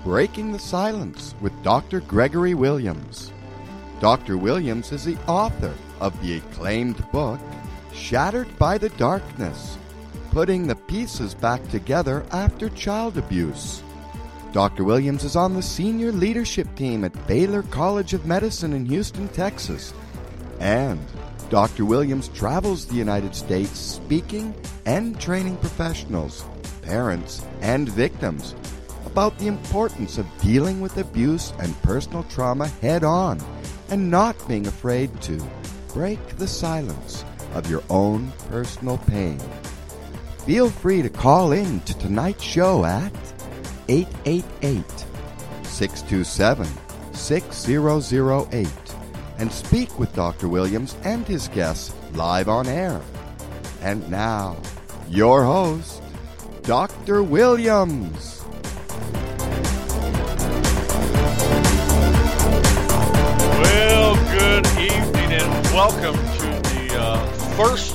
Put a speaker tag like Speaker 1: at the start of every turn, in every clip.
Speaker 1: Breaking the Silence with Dr. Gregory Williams. Dr. Williams is the author of the acclaimed book, Shattered by the Darkness, Putting the Pieces Back Together After Child Abuse. Dr. Williams is on the senior leadership team at Baylor College of Medicine in Houston, Texas. And Dr. Williams travels the United States speaking and training professionals, parents, and victims about the importance of dealing with abuse and personal trauma head-on and not being afraid to break the silence of your own personal pain. Feel free to call in to tonight's show at 888-627-6008 and speak with Dr. Williams and his guests live on air. And now, your host, Dr. Williams.
Speaker 2: Well, good evening and welcome to the first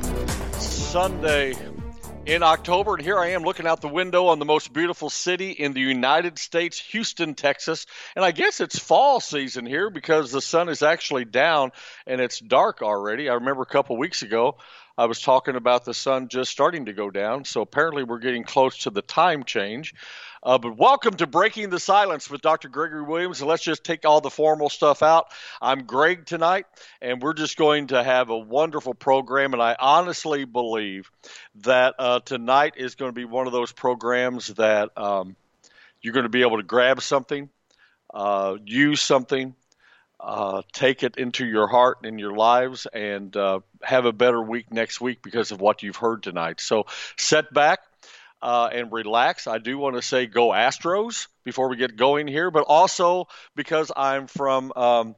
Speaker 2: Sunday in October. And here I am looking out the window on the most beautiful city in the United States, Houston, Texas. And I guess it's fall season here because the sun is actually down and it's dark already. I remember a couple weeks ago I was talking about the sun just starting to go down. So apparently we're getting close to the time change. But welcome to Breaking the Silence with Dr. Gregory Williams. And let's just take all the formal stuff out. I'm Greg tonight, and we're just going to have a wonderful program. And I honestly believe that tonight is going to be one of those programs that you're going to be able to grab something, use something, take it into your heart and your lives, and have a better week next week because of what you've heard tonight. So sit back and relax. I do want to say go Astros before we get going here, but also because I'm from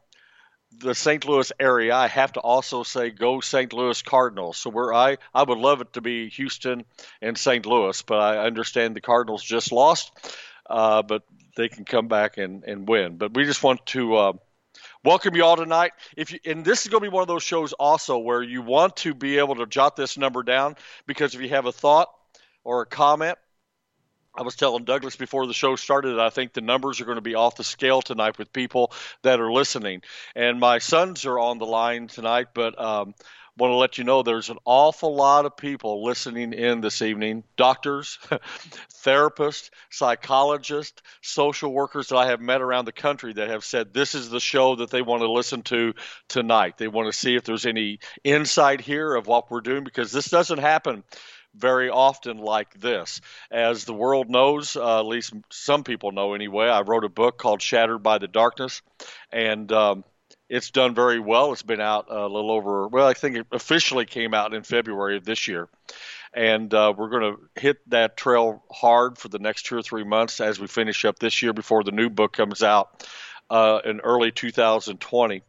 Speaker 2: the St. Louis area, I have to also say go St. Louis Cardinals. So I would love it to be Houston and St. Louis, but I understand the Cardinals just lost, but they can come back and win. But we just want to welcome you all tonight. And this is going to be one of those shows also where you want to be able to jot this number down, because if you have a thought or a comment, I was telling Douglas before the show started that I think the numbers are going to be off the scale tonight with people that are listening. And my sons are on the line tonight, but want to let you know there's an awful lot of people listening in this evening. Doctors, therapists, psychologists, social workers that I have met around the country that have said this is the show that they want to listen to tonight. They want to see if there's any insight here of what we're doing, because this doesn't happen very often like this. As the world knows, at least some people know anyway, I wrote a book called Shattered by the Darkness, and it's done very well. It's been out a little over, I think it officially came out in February of this year. And we're going to hit that trail hard for the next 2 or 3 months as we finish up this year before the new book comes out in early 2020.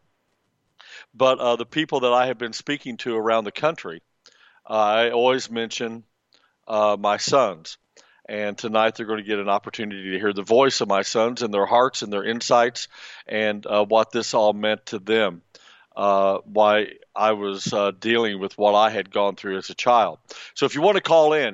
Speaker 2: But the people that I have been speaking to around the country, I always mention my sons. And tonight they're going to get an opportunity to hear the voice of my sons and their hearts and their insights and what this all meant to them, why I was dealing with what I had gone through as a child. So if you want to call in,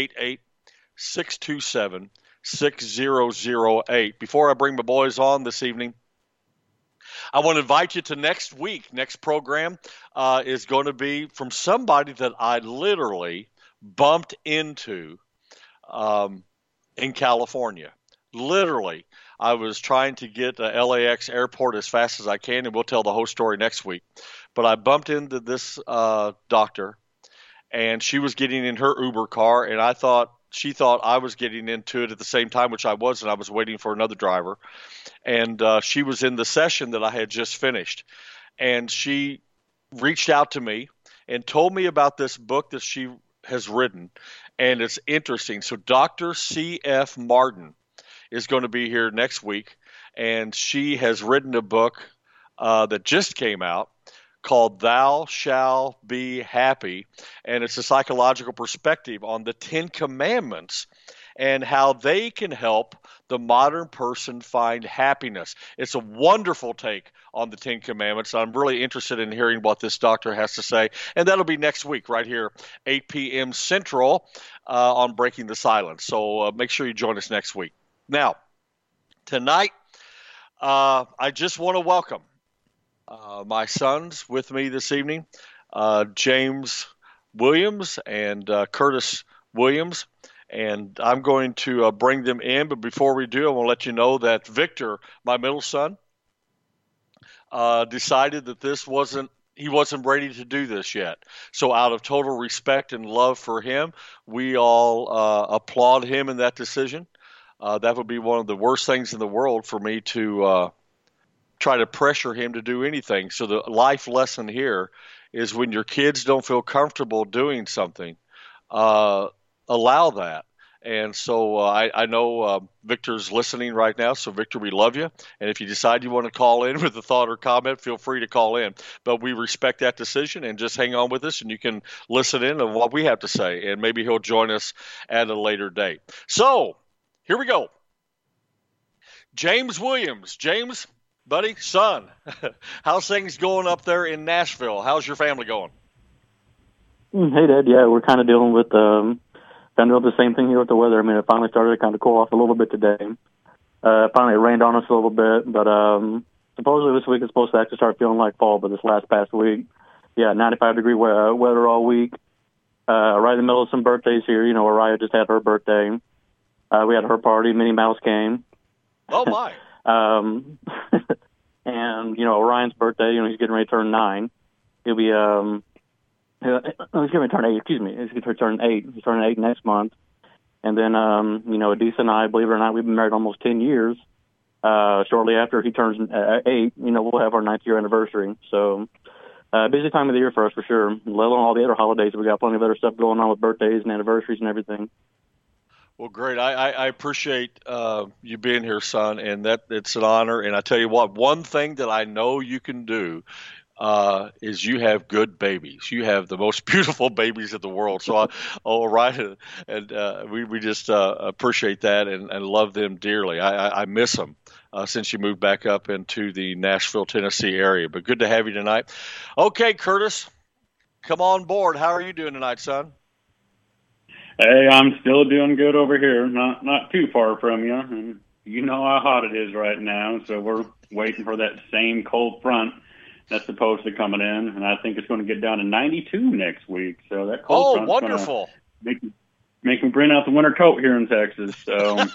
Speaker 2: 888-627-6008. Before I bring my boys on this evening, I want to invite you to next week. Next program is going to be from somebody that I literally bumped into in California. Literally, I was trying to get to LAX airport as fast as I can, and we'll tell the whole story next week. But I bumped into this doctor, and she was getting in her Uber car, and she thought I was getting into it at the same time, which I was, and I was waiting for another driver. And she was in the session that I had just finished. And she reached out to me and told me about this book that she has written. And it's interesting. So Dr. C.F. Martin is going to be here next week. And she has written a book that just came out called Thou Shall Be Happy. And it's a psychological perspective on the 10 Commandments and how they can help the modern person find happiness. It's a wonderful take on the 10 Commandments. I'm really interested in hearing what this doctor has to say. And that'll be next week right here, 8 p.m. Central on Breaking the Silence. So make sure you join us next week. Now, Tonight, I just want to welcome my sons with me this evening, James Williams and Curtis Williams. And I'm going to bring them in. But before we do, I want to let you know that Victor, my middle son, decided that he wasn't ready to do this yet. So out of total respect and love for him, we all applaud him in that decision. That would be one of the worst things in the world for me to try to pressure him to do anything. So the life lesson here is when your kids don't feel comfortable doing something, allow that. And so I know Victor's listening right now. So, Victor, we love you. And if you decide you want to call in with a thought or comment, feel free to call in. But we respect that decision, and just hang on with us, and you can listen in on what we have to say. And maybe he'll join us at a later date. So, here we go. James Williams. James, buddy, son, how's things going up there in Nashville? How's your family going?
Speaker 3: Hey, Dad. Yeah, we're kind of dealing with the same thing here with the weather. I mean, it finally started to kind of cool off a little bit today. Finally, it rained on us a little bit, but supposedly this week it's supposed to actually start feeling like fall. But this past week, 95-degree weather all week. Right in the middle of some birthdays here. You know, Araya just had her birthday. We had her party. Minnie Mouse came.
Speaker 2: Oh, my.
Speaker 3: And, you know, Orion's birthday, you know, he's getting ready to turn 9. He'll be, he's going to turn 8, excuse me. He's going to turn 8. He's turning 8 next month. And then, you know, Adisa and I, believe it or not, we've been married almost 10 years. Shortly after he turns 8, you know, we'll have our 9th year anniversary. So, busy time of the year for us, for sure. Let alone all the other holidays. We got plenty of other stuff going on with birthdays and anniversaries and everything.
Speaker 2: Well, great. I appreciate you being here, son, and that it's an honor. And I tell you what, one thing that I know you can do is you have good babies. You have the most beautiful babies in the world. So, all right, and we just appreciate that and love them dearly. I miss them since you moved back up into the Nashville, Tennessee area. But good to have you tonight. Okay, Curtis, come on board. How are you doing tonight, son?
Speaker 4: Hey, I'm still doing good over here. Not too far from you. And you know how hot it is right now, so we're waiting for that same cold front that's supposed to come in, and I think it's going to get down to 92 next week. So that cold front's
Speaker 2: wonderful.
Speaker 4: Going to make me bring out the winter coat here in Texas. So
Speaker 2: and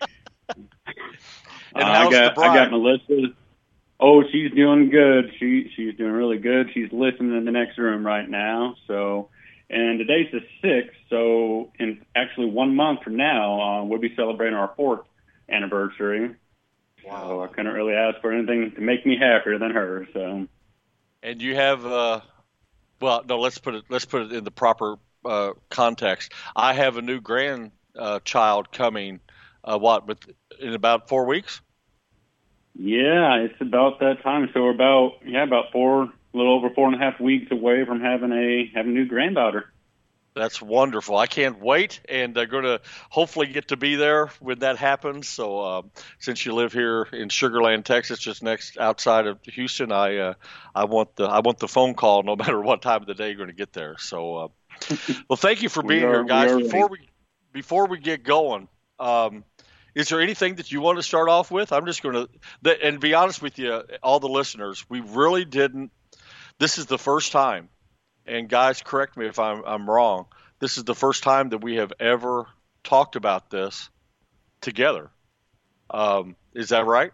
Speaker 2: how's the bride?
Speaker 4: I got Melissa. Oh, she's doing good. She's doing really good. She's listening in the next room right now. So, and today's the 6th. So, in actually 1 month from now, we'll be celebrating our 4th anniversary. Wow. So I couldn't really ask for anything to make me happier than her. So.
Speaker 2: And you have, well, no, let's put it in the proper context. I have a new grandchild coming. But in about 4 weeks?
Speaker 4: Yeah, it's about that time. So we're about a little over 4.5 weeks away from having a new granddaughter.
Speaker 2: That's wonderful. I can't wait, and they're going to hopefully get to be there when that happens. So since you live here in Sugar Land, Texas, just outside of Houston, I want the phone call no matter what time of the day you're going to get there. So, well, thank you for being here, guys. Before we get going, is there anything that you want to start off with? I'm just going to, and be honest with you, all the listeners, we really didn't. This is the first time. And guys, correct me if I'm wrong. This is the first time that we have ever talked about this together. Is that right?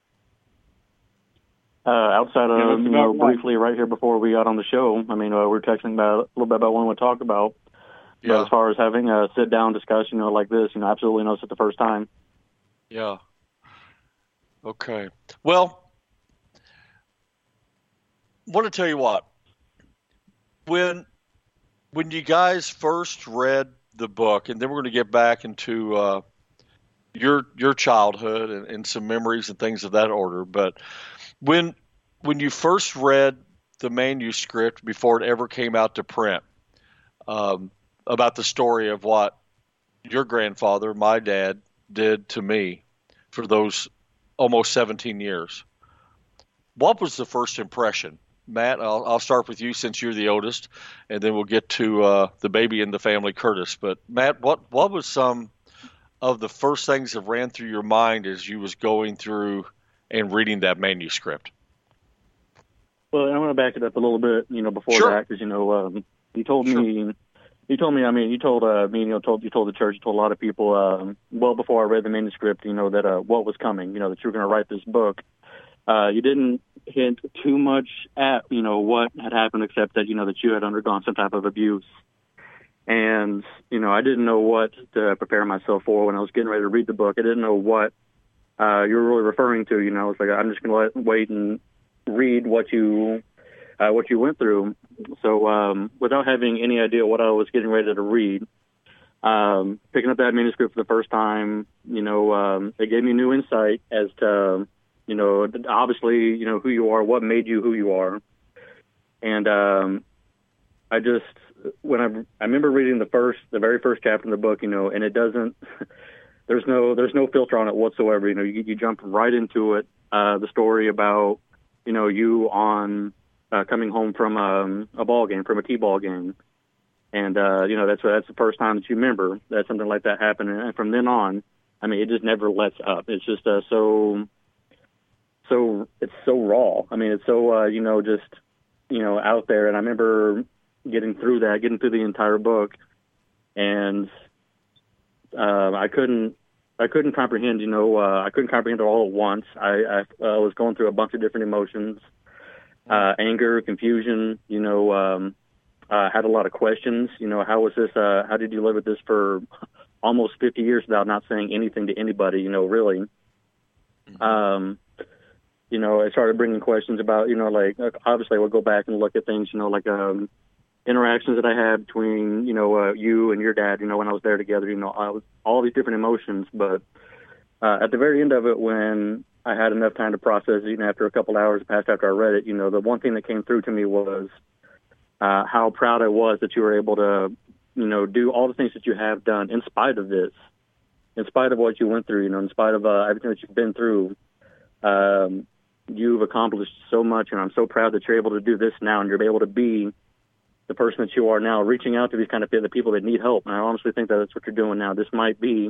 Speaker 3: Outside of briefly right here before we got on the show, I mean, we were texting about a little bit about what we want to talk about. Yeah. But as far as having a sit-down discussion, like this, absolutely no, it's the first time.
Speaker 2: Yeah. Okay. Well, I want to tell you what. When you guys first read the book, and then we're going to get back into your childhood and some memories and things of that order, but when you first read the manuscript before it ever came out to print, about the story of what your grandfather, my dad, did to me for those almost 17 years, what was the first impression? Matt, I'll start with you since you're the oldest, and then we'll get to the baby in the family, Curtis. But Matt, what was some of the first things that ran through your mind as you was going through and reading that manuscript?
Speaker 3: Well, I want to back it up a little bit, before
Speaker 2: Sure.
Speaker 3: that, because you told
Speaker 2: Sure.
Speaker 3: me, you told me, you told me, you told the church, you told a lot of people, well before I read the manuscript, that what was coming, that you were going to write this book. You didn't hint too much at, what had happened, except that, that you had undergone some type of abuse. And, I didn't know what to prepare myself for when I was getting ready to read the book. I didn't know what you were really referring to. It's like, I'm just going to wait and read what you went through. So without having any idea what I was getting ready to read, picking up that manuscript for the first time, it gave me new insight as to, obviously, who you are, what made you who you are. And I remember reading the very first chapter in the book, and it doesn't, there's no filter on it whatsoever. You jump right into it. The story about, you on coming home from a ball game, from a T-ball game. And, that's the first time that you remember that something like that happened. And from then on, it just never lets up. It's just it's so raw. It's so, just, out there. And I remember getting through the entire book. And I couldn't comprehend, I couldn't comprehend it all at once. I was going through a bunch of different emotions, anger, confusion, had a lot of questions. How was this, how did you live with this for almost 50 years without not saying anything to anybody, really? I started bringing questions about, obviously I would go back and look at things, interactions that I had between, you and your dad, when I was there together, I was all these different emotions. But at the very end of it, when I had enough time to process it, even after a couple hours passed after I read it, the one thing that came through to me was how proud I was that you were able to, do all the things that you have done in spite of this, in spite of what you went through, in spite of everything that you've been through. You've accomplished so much, and I'm so proud that you're able to do this now, and you're able to be the person that you are now, reaching out to these kind of the people that need help. And I honestly think that that's what you're doing now. This might be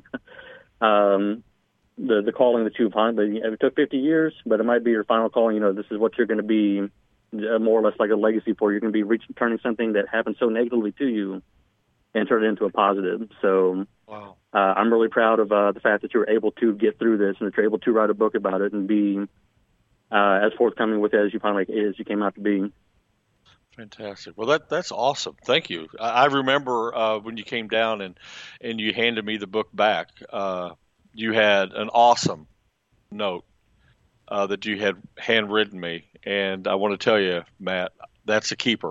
Speaker 3: the calling that you've had. It took 50 years, but it might be your final calling. This is what you're going to be, more or less like a legacy for. You're going to be turning something that happened so negatively to you and turn it into a positive. So
Speaker 2: Wow.
Speaker 3: I'm really proud of the fact that you were able to get through this and that you're able to write a book about it and be as forthcoming with it as you came out to be.
Speaker 2: Fantastic. Well, that's awesome. Thank you. I remember when you came down and you handed me the book back. You had an awesome note that you had handwritten me, and I want to tell you, Matt, that's a keeper.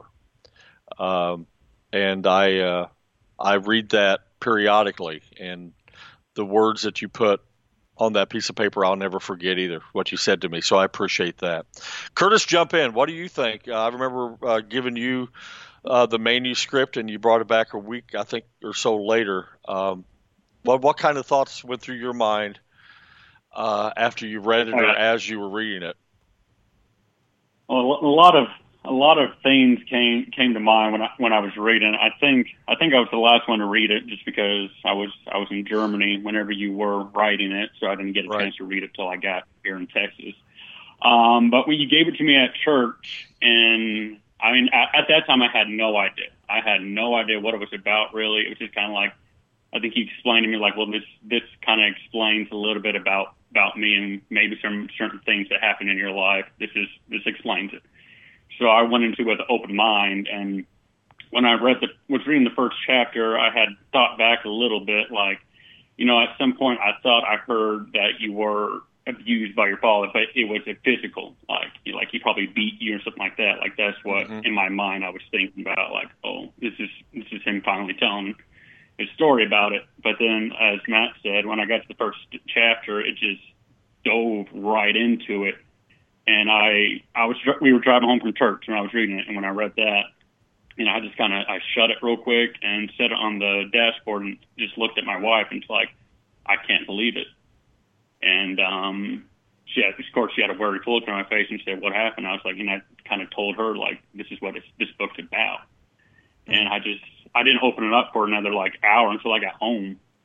Speaker 2: And I read that periodically, and the words that you put on that piece of paper, I'll never forget either, what you said to me. So I appreciate that. Curtis, jump in. What do you think? I remember giving you the manuscript, and you brought it back a week, I think, or so later. What kind of thoughts went through your mind after you read it or as you were reading it?
Speaker 4: Well, a lot of things came to mind when I was reading. I think I was the last one to read it just because I was in Germany whenever you were writing it, so I didn't get a chance to read it till I got here in Texas. But when you gave it to me at church, and at that time I had no idea. I had no idea what it was about really. It was just kind of like, I think he explained to me like, well, this kind of explains a little bit about me and maybe some certain things that happen in your life. This explains it. So I went into it with an open mind, and when I was reading the first chapter, I had thought back a little bit, like, at some point I thought I heard that you were abused by your father, but it was a physical, like he probably beat you or something like that. Like that's what in my mind I was thinking about, like, oh, this is him finally telling his story about it. But then, as Matt said, when I got to the first chapter, it just dove right into it. And we were driving home from church when I was reading it, and when I read that, I just I shut it real quick and set it on the dashboard and just looked at my wife and it's like, I can't believe it. And she had a worried look on my face and said, what happened? I was like, I kind of told her, like, this is what this book's about. And I didn't open it up for another like hour until I got home.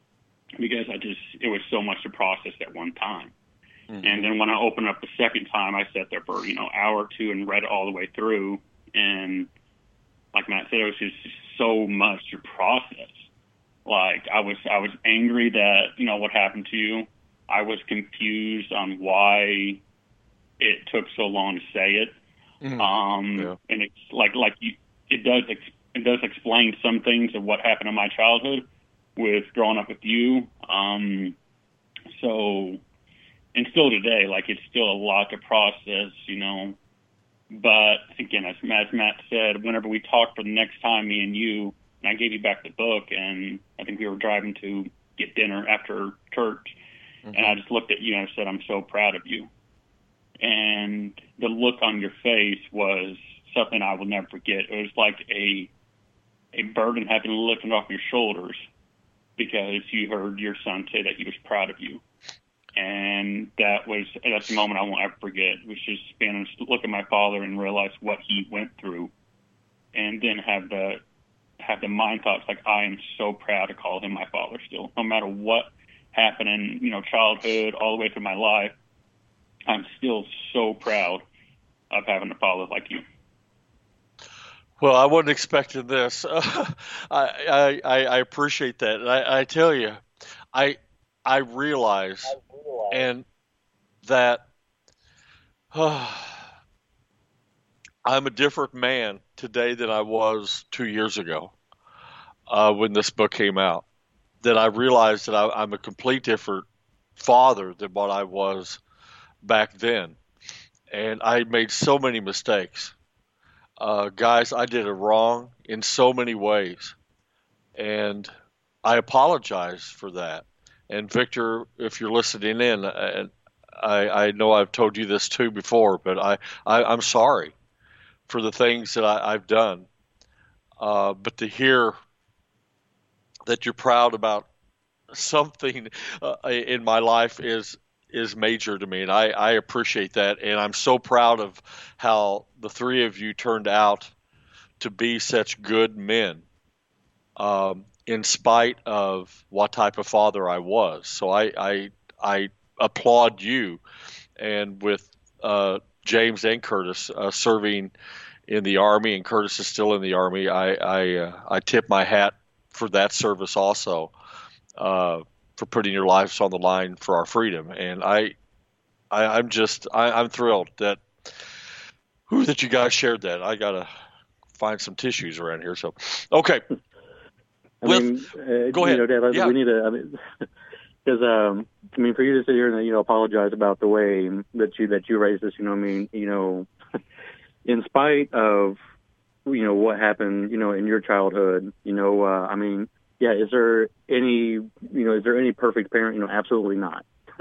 Speaker 4: because it was so much to process at one time. Mm-hmm. And then when I opened up the second time, I sat there for, hour or two and read it all the way through. And like Matt said, it was just so much to process. Like I was angry that, what happened to you. I was confused on why it took so long to say it. Mm-hmm. And it's it does explain some things of what happened in my childhood with growing up with you. And still today, it's still a lot to process, But again, as Matt said, whenever we talked for the next time, me and you, and I gave you back the book, and I think we were driving to get dinner after church, mm-hmm. and I just looked at you and I said, "I'm so proud of you." And the look on your face was something I will never forget. It was like a burden having lifted off your shoulders because you heard your son say that he was proud of you. And that's the moment I won't ever forget. It was just being able to look at my father and realize what he went through, and then have the mind thoughts like, I am so proud to call him my father still. No matter what happened in, childhood all the way through my life, I'm still so proud of having a father like you.
Speaker 2: Well, I wasn't expecting this. I appreciate that. And I tell you, I realize and that I'm a different man today than I was 2 years ago when this book came out. That I realized that I'm a complete different father than what I was back then. And I made so many mistakes. Guys, I did it wrong in so many ways. And I apologize for that. And Victor, if you're listening in, I know I've told you this too before, but I'm sorry for the things that I've done. But to hear that you're proud about something in my life is major to me, and I appreciate that. And I'm so proud of how the three of you turned out to be such good men. In spite of what type of father I was. So I applaud you. And with James and Curtis serving in the Army, and Curtis is still in the Army, I tip my hat for that service also, for putting your lives on the line for our freedom. And I'm thrilled that you guys shared that. I got to find some tissues around here. So, okay.
Speaker 3: Go ahead. Dad,
Speaker 2: yeah.
Speaker 3: We need to, because for you to sit here and apologize about the way that you raised us, in spite of what happened, in your childhood, is there any perfect parent? Absolutely not.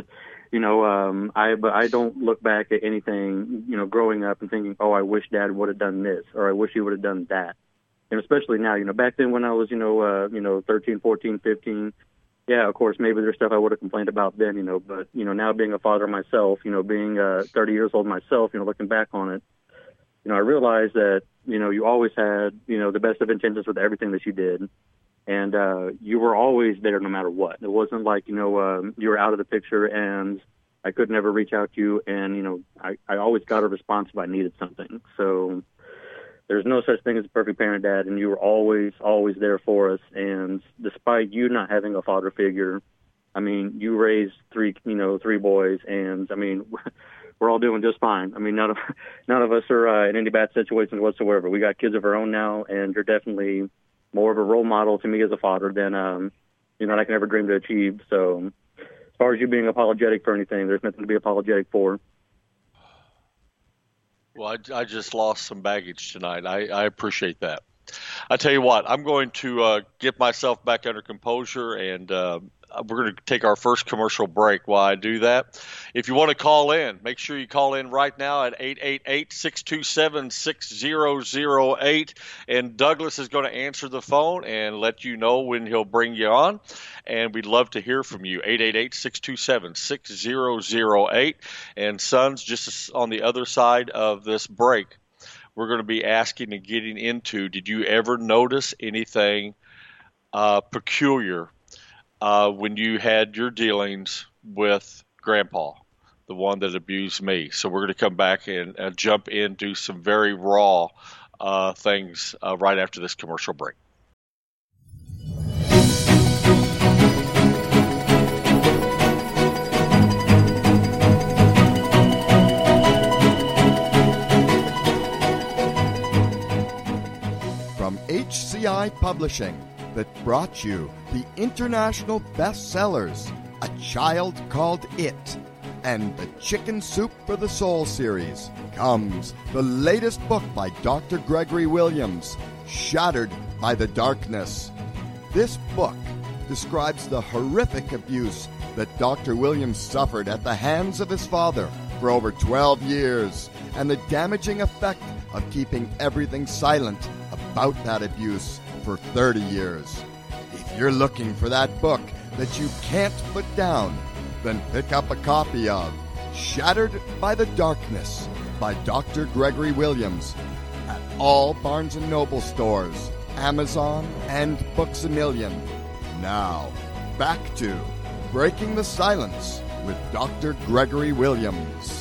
Speaker 3: I don't look back at anything, growing up and thinking, oh, I wish Dad would have done this, or I wish he would have done that. And especially now, back then when I was, 13, 14, 15, yeah, of course, maybe there's stuff I would have complained about then, but, now being a father myself, being 30 years old myself, looking back on it, I realized that, you always had, the best of intentions with everything that you did. And you were always there no matter what. It wasn't like, you were out of the picture and I could never reach out to you. And, I always got a response if I needed something. So there's no such thing as a perfect parent, Dad, and you were always, always there for us. And despite you not having a father figure, you raised three boys, and we're all doing just fine. None of us are in any bad situations whatsoever. We got kids of our own now, and you're definitely more of a role model to me as a father than I can ever dream to achieve. So as far as you being apologetic for anything, there's nothing to be apologetic for.
Speaker 2: Well, I just lost some baggage tonight. I appreciate that. I tell you what, I'm going to get myself back under composure, and we're going to take our first commercial break while I do that. If you want to call in, make sure you call in right now at 888-627-6008, and Douglas is going to answer the phone and let you know when he'll bring you on, and we'd love to hear from you, 888-627-6008. And Sons, just on the other side of this break, we're going to be asking and getting into, did you ever notice anything peculiar when you had your dealings with Grandpa, the one that abused me. So we're going to come back and jump into some very raw things right after this commercial break.
Speaker 1: From HCI Publishing, that brought you the international bestsellers, A Child Called It, and the Chicken Soup for the Soul series, comes the latest book by Dr. Gregory Williams, Shattered by the Darkness. This book describes the horrific abuse that Dr. Williams suffered at the hands of his father for over 12 years, and the damaging effect of keeping everything silent about that abuse for 30 years. If you're looking for that book that you can't put down, then pick up a copy of Shattered by the Darkness by Dr. Gregory Williams at all Barnes & Noble stores, Amazon, and Books A Million. Now, back to Breaking the Silence with Dr. Gregory Williams.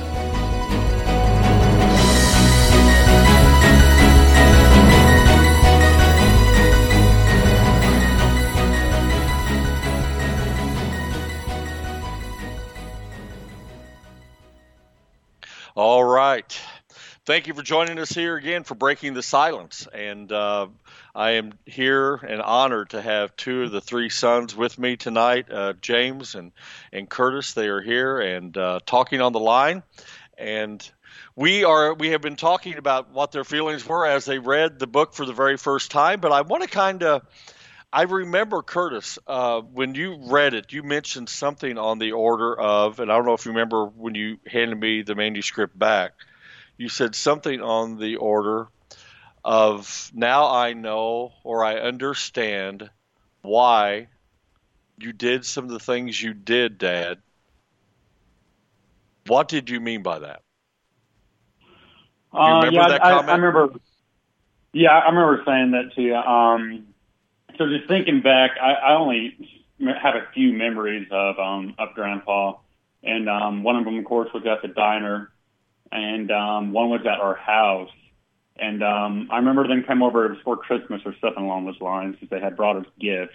Speaker 2: All right. Thank you for joining us here again for Breaking the Silence. And I am here and honored to have two of the three sons with me tonight, James and Curtis. They are here and talking on the line. And we have been talking about what their feelings were as they read the book for the very first time. But I want to I remember, Curtis, when you read it, you mentioned something on the order of, and I don't know if you remember when you handed me the manuscript back, you said something on the order of, now I know or I understand why you did some of the things you did, Dad. What did you mean by that? You remember that comment?
Speaker 4: I remember. Yeah, I remember saying that to you. So just thinking back, I only have a few memories of Grandpa, and one of them, of course, was at the diner, and one was at our house. And I remember them come over before Christmas or something along those lines because they had brought us gifts.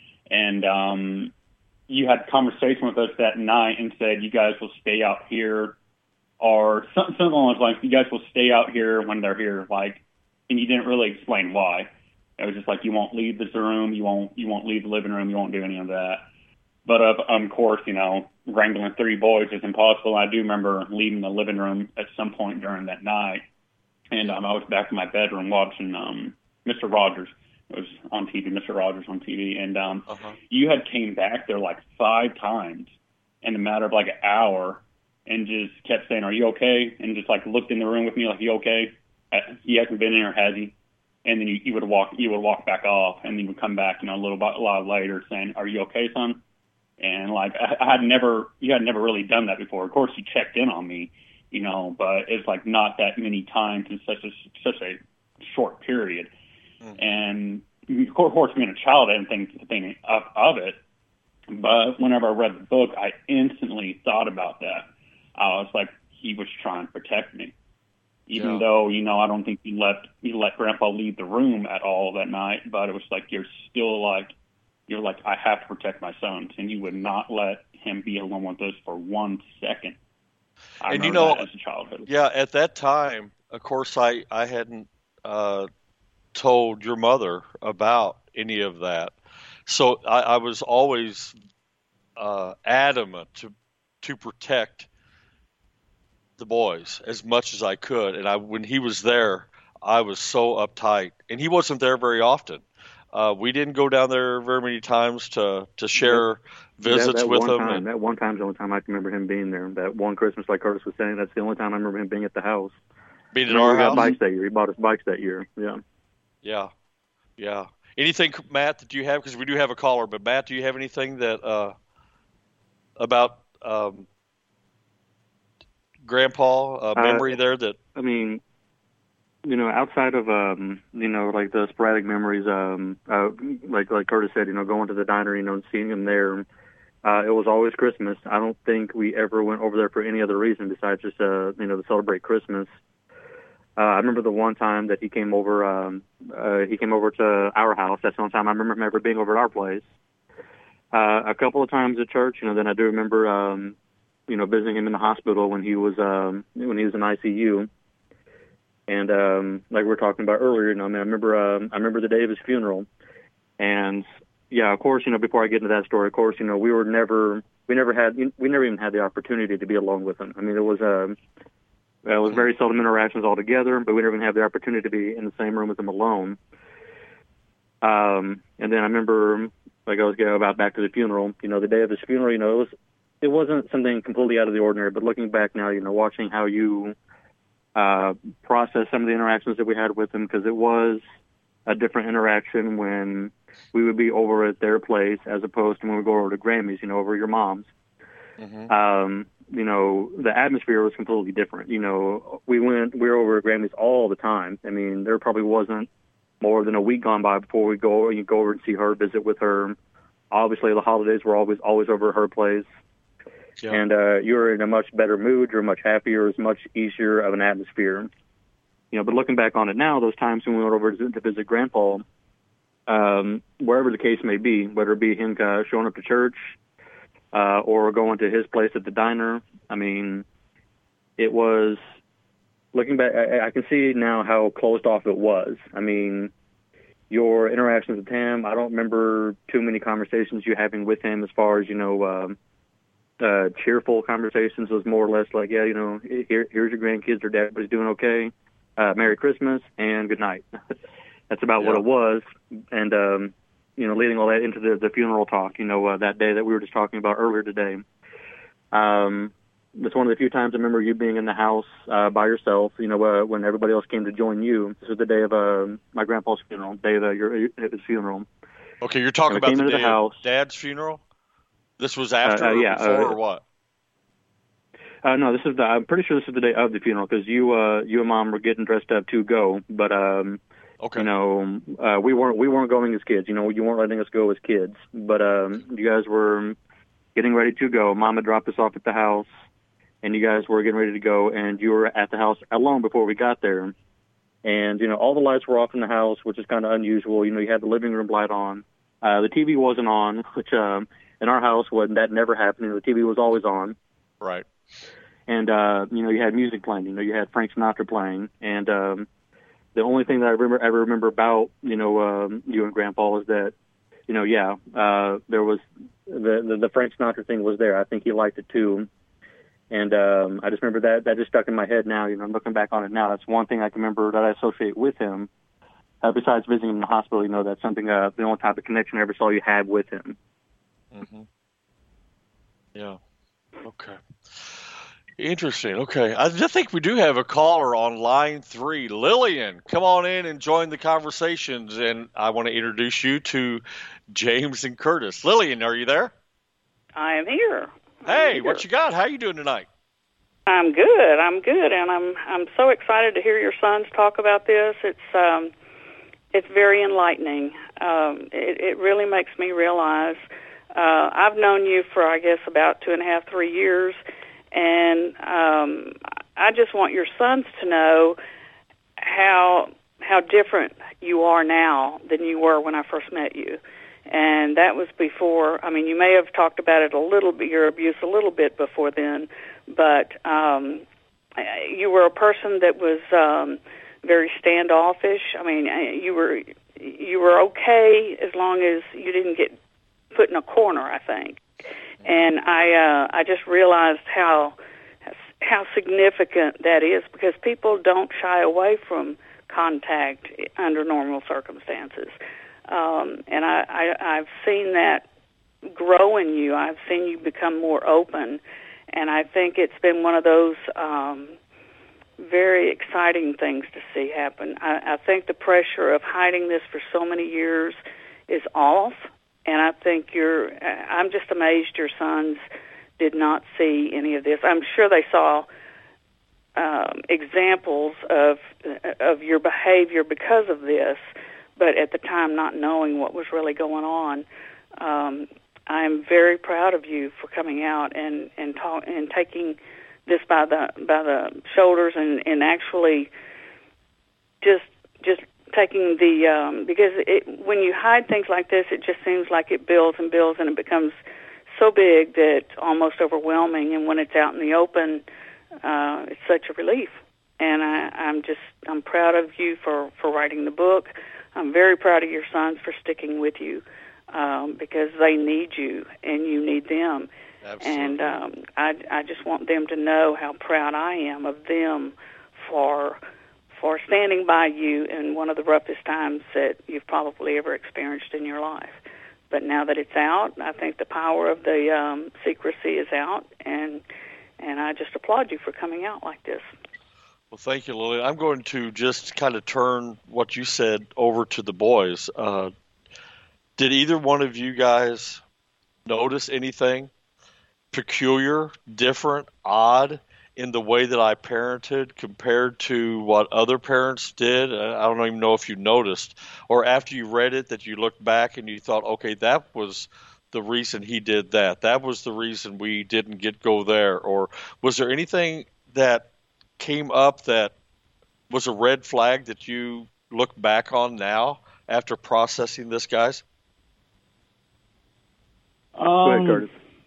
Speaker 4: And you had conversation with us that night and said, you guys will stay out here, or something along those lines. You guys will stay out here when they're here, and you didn't really explain why. It was just like, you won't leave this room, you won't leave the living room, you won't do any of that. But of course, wrangling three boys is impossible. I do remember leaving the living room at some point during that night, and I was back in my bedroom watching Mr. Rogers. It was on TV, Mr. Rogers on TV, and you had came back there like 5 times in a matter of like an hour, and just kept saying, "Are you okay?" And just like looked in the room with me like, "You okay? He hasn't been in here, has he?" And then you would walk back off, and then you would come back, a lot later, saying, "Are you okay, son?" And like you had never really done that before. Of course, you checked in on me, but it's like not that many times in such a short period. And of course, being a child, I didn't think of it. But whenever I read the book, I instantly thought about that. I was like, he was trying to protect me. Even though, I don't think you let Grandpa leave the room at all that night, but it was like you're like, I have to protect my sons, and you would not let him be alone with us for 1 second. I remember that as a childhood.
Speaker 2: Yeah, at that time, of course, I hadn't told your mother about any of that, so I was always adamant to protect the boys as much as I could. And when he was there, I was so uptight, and he wasn't there very often. We didn't go down there very many times to share visits with him.
Speaker 3: That one time's the only time I can remember him being there. That one Christmas, like Curtis was saying, that's the only time I remember him being at the house.
Speaker 2: Being at our house?
Speaker 3: We got bikes that year. He bought us bikes that year. Yeah.
Speaker 2: Yeah. Anything, Matt, that you have? Because we do have a caller, but Matt, do you have anything that about Grandpa memory there that?
Speaker 3: I mean, outside of like the sporadic memories, like Curtis said, going to the diner, and seeing him there, it was always Christmas. I don't think we ever went over there for any other reason besides just to celebrate Christmas. I remember the one time that he came over. He came over to our house. That's the only time I remember him ever being over at our place. A couple of times at church, then I do remember, visiting him in the hospital when he was in ICU. And like we were talking about earlier, I remember the day of his funeral. And yeah, of course, before I get into that story, of course, we never even had the opportunity to be alone with him. I mean, it was very seldom interactions altogether, but we never even had the opportunity to be in the same room with him alone. And then I remember, like I was going about back to the funeral, the day of his funeral, it wasn't something completely out of the ordinary, but looking back now, watching how you process some of the interactions that we had with him, because it was a different interaction when we would be over at their place as opposed to when we go over to Grammy's, over your mom's. Mm-hmm. The atmosphere was completely different. We were over at Grammy's all the time. I mean, there probably wasn't more than a week gone by before you go over and see her, visit with her. Obviously, the holidays were always over at her place. Yeah. And you were in a much better mood. You're much happier. It was much easier of an atmosphere. But looking back on it now, those times when we went over to visit Grandpa, wherever the case may be, whether it be him showing up to church or going to his place at the diner, I mean, it was, looking back, I can see now how closed off it was. I mean, your interactions with him, I don't remember too many conversations you having with him as far as, cheerful conversations. It was more or less like, yeah, here's your grandkids, or everybody's doing okay. Merry Christmas and good night. That's about what it was. And, leading all that into the funeral talk, that day that we were just talking about earlier today. It's one of the few times I remember you being in the house by yourself, when everybody else came to join you. This was the day of my grandpa's funeral, day of his funeral.
Speaker 2: Okay, you're talking about the day of Dad's funeral? This was after or before or what?
Speaker 3: No, I'm pretty sure this is the day of the funeral, because you and Mom were getting dressed up to go, but okay. We weren't going as kids. You weren't letting us go as kids, but you guys were getting ready to go. Mom had dropped us off at the house, and you guys were getting ready to go, and you were at the house alone before we got there. And all the lights were off in the house, which is kind of unusual. You had the living room light on. The TV wasn't on, which in our house that never happened. The TV was always on.
Speaker 2: Right.
Speaker 3: And, you had music playing. You had Frank Sinatra playing. And the only thing that I ever remember about, you and Grandpa is that, there was the Frank Sinatra thing was there. I think he liked it too. And I just remember that just stuck in my head now. Looking back on it now, that's one thing I can remember that I associate with him. Besides visiting him in the hospital, that's something, the only type of connection I ever saw you had with him.
Speaker 2: Mm-hmm. Yeah. Okay. Interesting. Okay. I think we do have a caller on line 3. Lillian, come on in and join the conversations. And I want to introduce you to James and Curtis. Lillian, are you there?
Speaker 5: I am here.
Speaker 2: Hey, what you got? How you doing tonight?
Speaker 5: I'm good. And I'm so excited to hear your sons talk about this. It's very enlightening. It really makes me realize I've known you for, I guess, about 2.5, 3 years, and I just want your sons to know how different you are now than you were when I first met you. And that was before, you may have talked about it a little bit, your abuse a little bit before then, but you were a person that was very standoffish. You were okay as long as you didn't get put in a corner, I think. And I just realized how significant that is, because people don't shy away from contact under normal circumstances. And I've seen that grow in you. I've seen you become more open, and I think it's been one of those very exciting things to see happen. I think the pressure of hiding this for so many years is off, and I think I'm just amazed your sons did not see any of this. I'm sure they saw examples of your behavior because of this, but at the time not knowing what was really going on. I'm very proud of you for coming out and taking this by the shoulders and actually just taking the because when you hide things like this, it just seems like it builds and builds, and it becomes so big that it's almost overwhelming. And when it's out in the open, it's such a relief. And I'm proud of you for writing the book. I'm very proud of your sons for sticking with you because they need you and you need them.
Speaker 2: Absolutely.
Speaker 5: And I just want them to know how proud I am of them for standing by you in one of the roughest times that you've probably ever experienced in your life. But now that it's out, I think the power of the secrecy is out, and I just applaud you for coming out like this.
Speaker 2: Well, thank you, Lily. I'm going to just kind of turn what you said over to the boys. Did either one of you guys notice anything peculiar, different, odd in the way that I parented compared to what other parents did? I don't even know if you noticed, or after you read it that you looked back and you thought, okay, that was the reason he did that. That was the reason we didn't go there. Or was there anything that came up that was a red flag that you look back on now after processing this, guys?
Speaker 3: Go ahead, Curtis.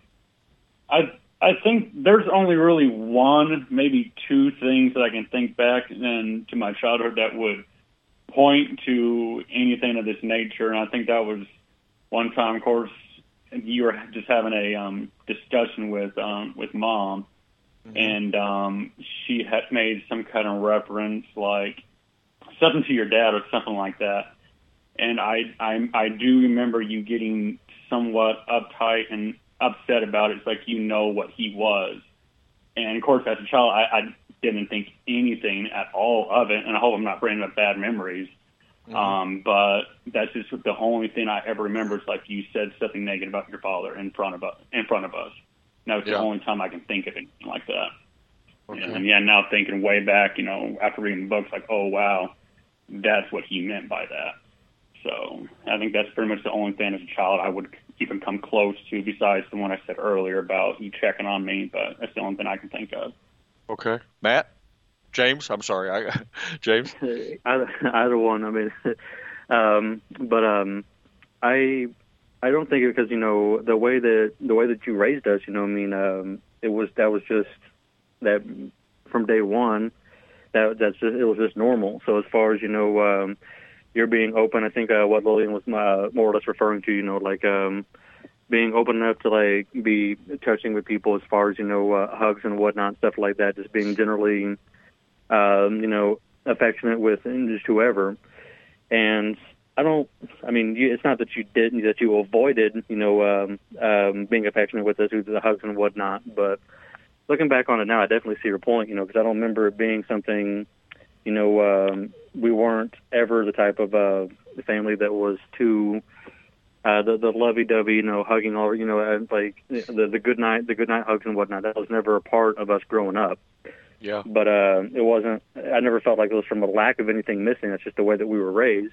Speaker 4: I think there's only really one, maybe two things that I can think back and to my childhood that would point to anything of this nature. And I think that was one time, of course, you were just having a discussion with Mom, and she had made some kind of reference, like something to your dad or something like that. And I do remember you getting somewhat uptight and upset about it. It's like you know what he was. And, of course, as a child, I didn't think anything at all of it, and I hope I'm not bringing up bad memories. But that's just the only thing I ever remember. It's like you said something negative about your father in front of us. And that was the only time I can think of anything like that. Okay. And, now thinking way back, after reading the books, like, oh, wow, that's what he meant by that. So I think that's pretty much the only thing as a child I would even come close to, besides the one I said earlier about you checking on me, but that's the only thing I can think of.
Speaker 2: Okay. Matt? James? I'm sorry. James?
Speaker 3: Either one. I mean, I don't think it because, the way that you raised us, it was just that from day one, it was just normal. So as far as, you're being open, I think what Lillian was more or less referring to, being open enough to be touching with people as far as hugs and whatnot, stuff like that. Just being generally, affectionate with just whoever. And it's not that you didn't, that you avoided, being affectionate with us, the hugs and whatnot. But looking back on it now, I definitely see your point, because I don't remember it being something. We weren't ever the type of family that was too the lovey-dovey, hugging all, like the good night hugs and whatnot. That was never a part of us growing up.
Speaker 2: Yeah.
Speaker 3: But it wasn't. I never felt like it was from a lack of anything missing. That's just the way that we were raised.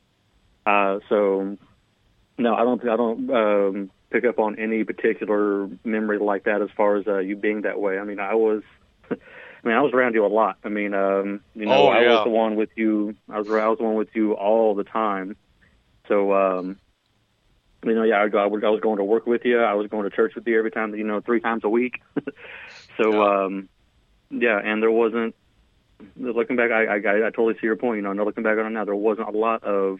Speaker 3: So no, I don't pick up on any particular memory like that as far as you being that way. I mean, I was around you a lot. I mean, I was the one with you. I was the one with you all the time. So, I was going to work with you. I was going to church with you every time, 3 times a week. So, and there wasn't. Looking back, I totally see your point. Looking back on it now, there wasn't a lot of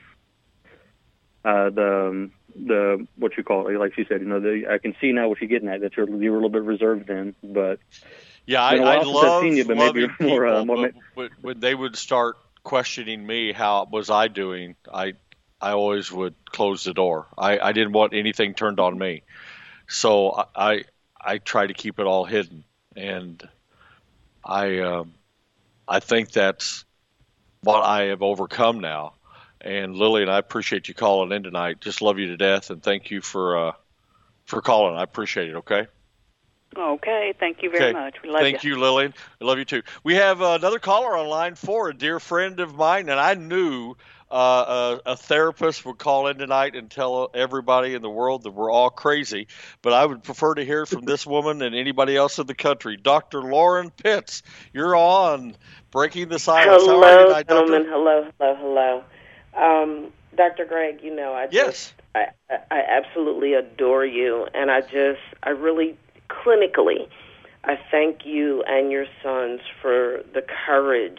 Speaker 3: the what you call it, like she said. I can see now what you're getting at. That you were a little bit reserved then, but.
Speaker 2: Yeah, I love loving people, but when they would start questioning me, how was I doing, I always would close the door. I didn't want anything turned on me. So I try to keep it all hidden. And I think that's what I have overcome now. And Lillian, I appreciate you calling in tonight. Just love you to death, and thank you for calling. I appreciate it, okay?
Speaker 5: Okay, thank you very much. We love you.
Speaker 2: Thank you, Lillian. I love you too. We have another caller on line 4, a dear friend of mine, and I knew a therapist would call in tonight and tell everybody in the world that we're all crazy, but I would prefer to hear from this woman and anybody else in the country. Dr. Lauren Pitts, you're on Breaking the Silence.
Speaker 6: Hello,
Speaker 2: how are you tonight,
Speaker 6: gentlemen.
Speaker 2: Doctor?
Speaker 6: Hello. Dr. Greg, I absolutely adore you, and I really, clinically, I thank you and your sons for the courage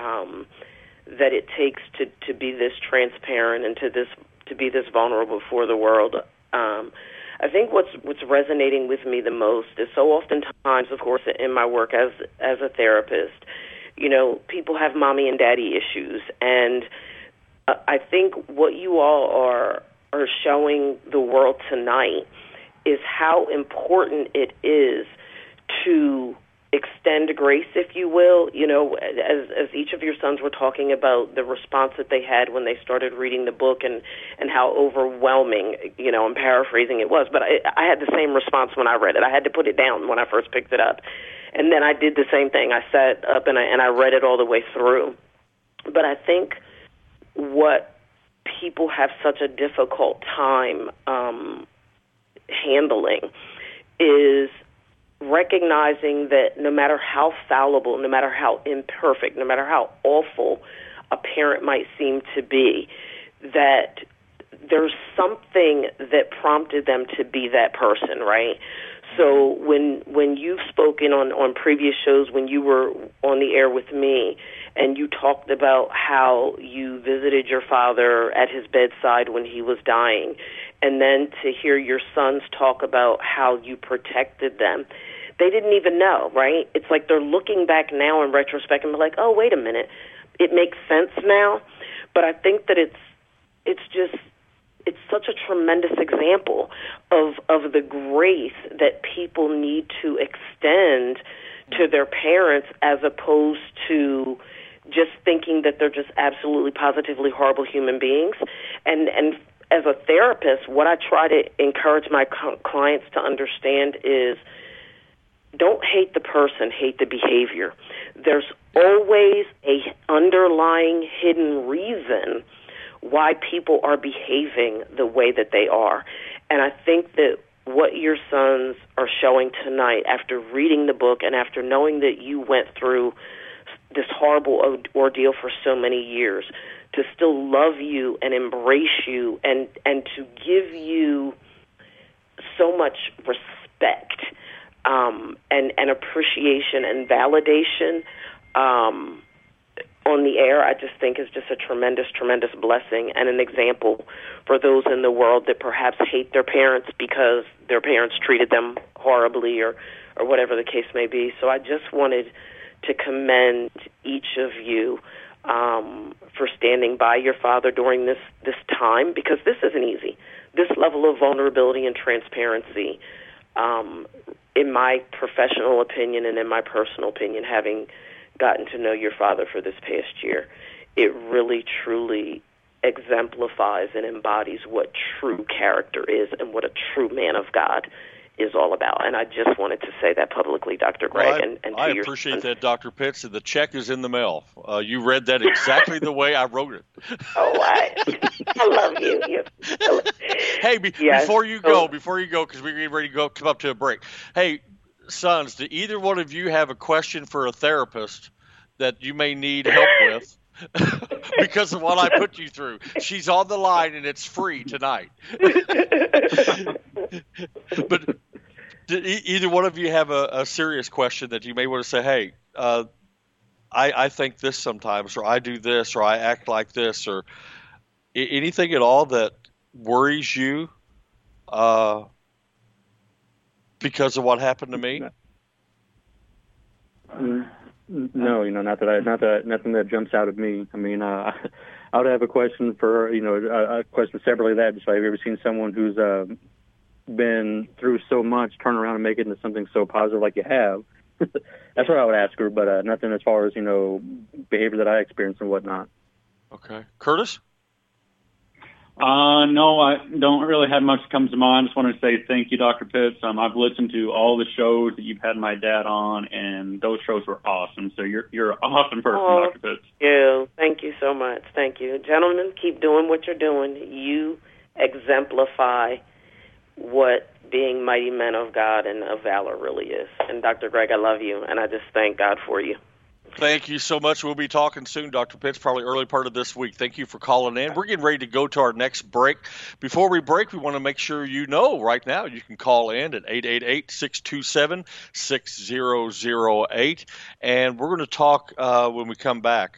Speaker 6: that it takes to be this transparent and to be this vulnerable for the world. I think what's resonating with me the most is so oftentimes, of course, in my work as a therapist, people have mommy and daddy issues, and I think what you all are showing the world tonight is how important it is to extend grace, if you will. As each of your sons were talking about the response that they had when they started reading the book and how overwhelming, I'm paraphrasing it was, but I had the same response when I read it. I had to put it down when I first picked it up. And then I did the same thing. I sat up and I read it all the way through. But I think what people have such a difficult time handling is recognizing that no matter how fallible, no matter how imperfect, no matter how awful a parent might seem to be, that there's something that prompted them to be that person, right? So when you've spoken on previous shows, when you were on the air with me, and you talked about how you visited your father at his bedside when he was dying, and then to hear your sons talk about how you protected them, they didn't even know, right? It's like they're looking back now in retrospect and be like, oh, wait a minute, it makes sense now. But I think that it's such a tremendous example of the grace that people need to extend to their parents, as opposed to just thinking that they're just absolutely positively horrible human beings. And as a therapist, what I try to encourage my clients to understand is, don't hate the person, hate the behavior. There's always a underlying hidden reason why people are behaving the way that they are. And I think that what your sons are showing tonight, after reading the book and after knowing that you went through this horrible ordeal for so many years, to still love you and embrace you and to give you so much respect and appreciation and validation on the air, I just think is just a tremendous, tremendous blessing and an example for those in the world that perhaps hate their parents because their parents treated them horribly or whatever the case may be. So I just wanted to commend each of you for standing by your father during this time, because this isn't easy. This level of vulnerability and transparency, in my professional opinion and in my personal opinion, having gotten to know your father for this past year, it really, truly exemplifies and embodies what true character is and what a true man of God is all about. And I just wanted to say that publicly, Dr. Greg.
Speaker 2: Well,
Speaker 6: and
Speaker 2: I appreciate that, Dr. Pitts. The check is in the mail. You read that exactly the way I wrote it.
Speaker 6: Oh, I love you.
Speaker 2: Hey, before you go, because we're getting ready to come up to a break. Hey, sons, do either one of you have a question for a therapist that you may need help with because of what I put you through? She's on the line and it's free tonight. But do either one of you have a serious question that you may want to say, hey, I think this sometimes, or I do this, or I act like this, or anything at all that worries you because of what happened to me?
Speaker 3: No, nothing that jumps out at me. I mean, I would have a question for, a question separately that, just like, have you ever seen someone who's been through so much turn around and make it into something so positive like you have? That's what I would ask her, but nothing as far as, behavior that I experienced and whatnot.
Speaker 2: Okay. Curtis?
Speaker 4: No, I don't really have much that comes to mind. I just wanted to say thank you, Dr. Pitts. I've listened to all the shows that you've had my dad on, and those shows were awesome. So you're an awesome person, Dr. Pitts.
Speaker 6: Thank you so much. Thank you. Gentlemen, keep doing what you're doing. You exemplify what being mighty men of God and of valor really is. And Dr. Greg, I love you, and I just thank God for you.
Speaker 2: Thank you so much. We'll be talking soon, Dr. Pitts, probably early part of this week. Thank you for calling in. We're getting ready to go to our next break. Before we break, we want to make sure you know right now you can call in at 888-627-6008. And we're going to talk when we come back.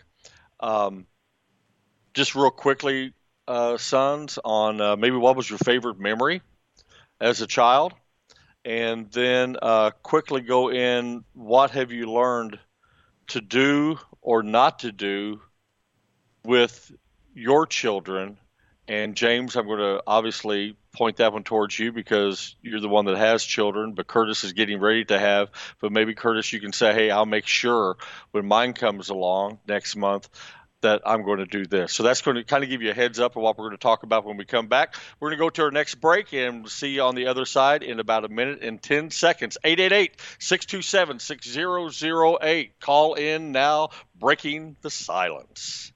Speaker 2: Just real quickly, sons, on maybe what was your favorite memory as a child? And then quickly go in, what have you learned to do or not to do with your children? And James, I'm going to obviously point that one towards you because you're the one that has children, but Curtis is getting ready to have. But maybe, Curtis, you can say, hey, I'll make sure when mine comes along next month that I'm going to do this. So that's going to kind of give you a heads up of what we're going to talk about when we come back. We're going to go to our next break and see you on the other side in about a minute and 10 seconds. 888-627-6008. Call in now, breaking the silence.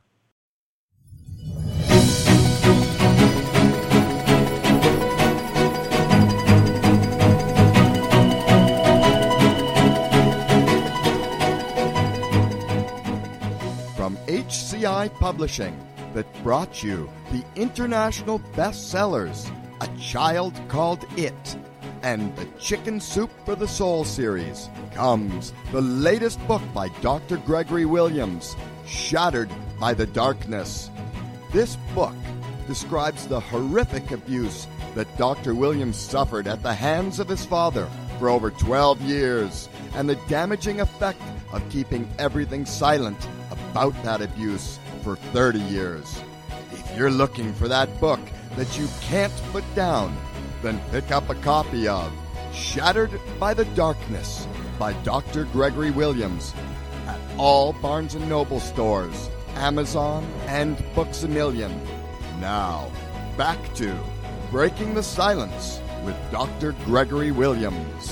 Speaker 1: HCI Publishing, that brought you the international bestsellers, A Child Called It, and the Chicken Soup for the Soul series, comes the latest book by Dr. Gregory Williams, Shattered by the Darkness. This book describes the horrific abuse that Dr. Williams suffered at the hands of his father for over 12 years, and the damaging effect of keeping everything silent about that abuse for 30 years. If you're looking for that book that you can't put down, then pick up a copy of Shattered by the Darkness by Dr. Gregory Williams at all Barnes & Noble stores, Amazon, and Books A Million. Now, back to Breaking the Silence with Dr. Gregory Williams.